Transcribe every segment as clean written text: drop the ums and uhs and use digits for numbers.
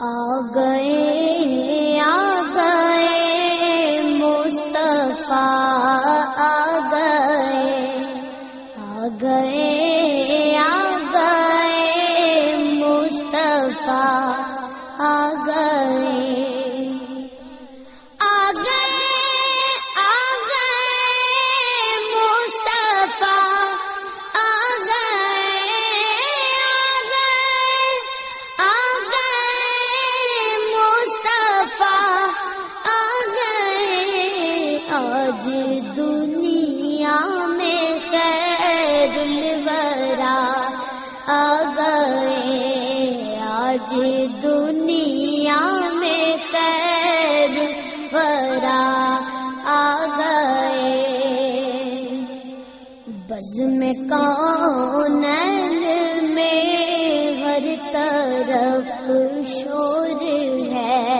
آ گئے مصطفیٰ، آ گئے مصطفیٰ، آ گئے آج دنیا میں خیر الورا آ گئے، آج دنیا میں خیر الورا آ گئے، بزم کونین میں ہر طرف شور ہے،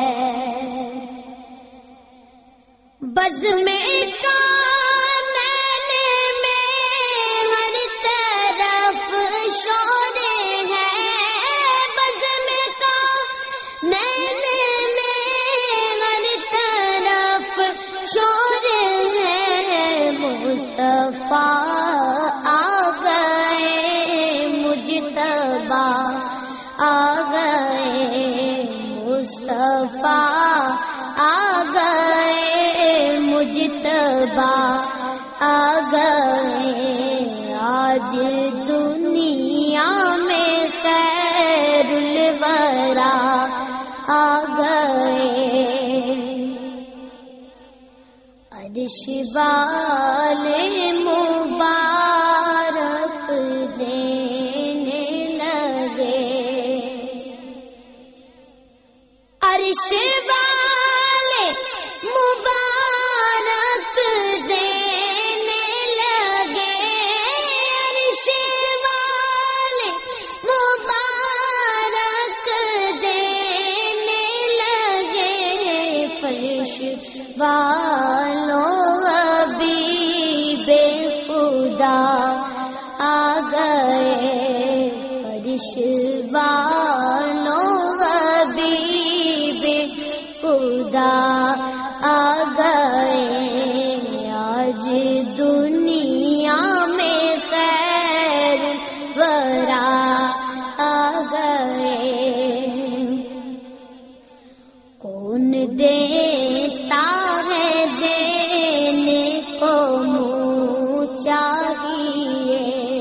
بزم کونین میں ہر طرف شور ہے، بزم کونین میں ہر طرف شور ہے، مصطفیٰ آ گئے مجتبیٰ آ گئے، مصطفیٰ آ گئے مجتبیٰ آ گئے، آج دنیا میں خیر الورا آ گئے، عرش والے مبارک دینے لگے، عرش والے مبارک دینے لگے، عرش والے مبارک دینے لگے، فرش والوں ابھی بے خدا آ گئے، فرش والوں ابھی بے خدا آ گئے، آج دنیا میں خیر ورا آ گئے، کون دیتا ہے دینے کو منہ چاہیے،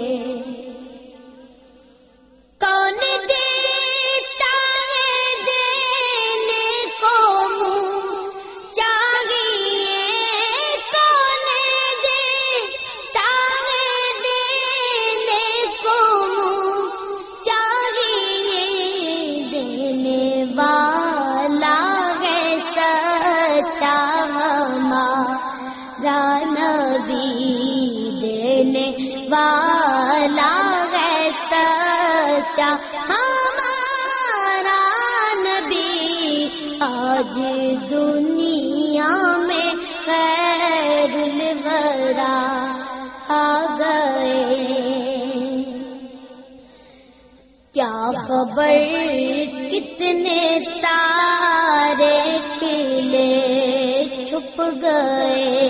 کون دیتا ہے دینے کو منہ چاہیے، کون دیتا ہے دینے کو منہ چاہیے، دینے والا ہے سچا ہمارا نبی، دینے والا ہے سچا ہمارا نبی، آج دنیا میں خیر الورا آ گئے، کیا خبر کتنے تارے کھلے چھپ گئے،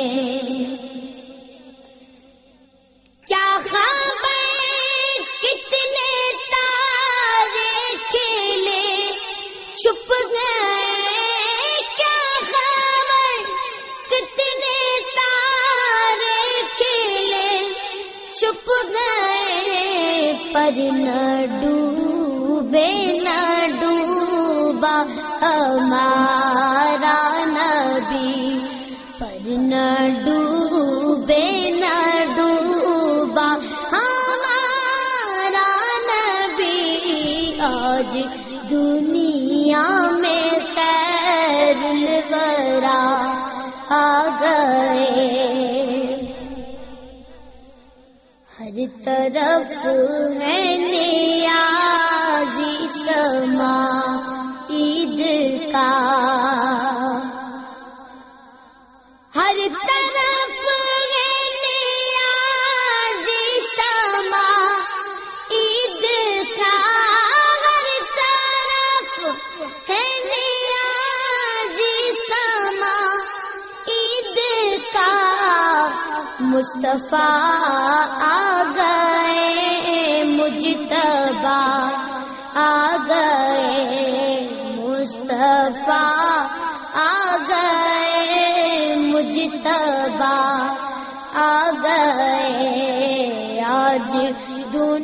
کیا خبر کتنے تارے کھلے چھپ گئے، کیا خبر کتنے تارے کھلے چھپ گئے، پر نہ ڈوبے نہ ڈوبا ہمارا نبی، پر نہ ڈوبے نہ ڈوبا ہمارا نبی، آج دنیا میں خیر الورا آ گئے، ہر طرف ہے نیازی سما عید کا، ہر طرف ہے نیازی سما عید کا، ہر طرف مصطفیٰ آ گئے، مجتبیٰ آ گئے، مصطفیٰ آ گئے، مجتبیٰ آ گئے، آج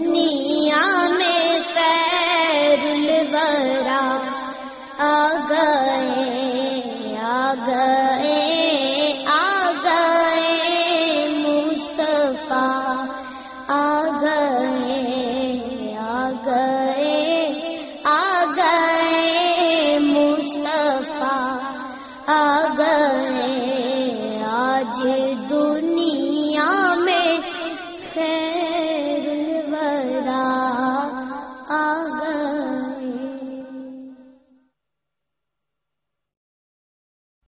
دنیا میں خیر الورا آ گئے۔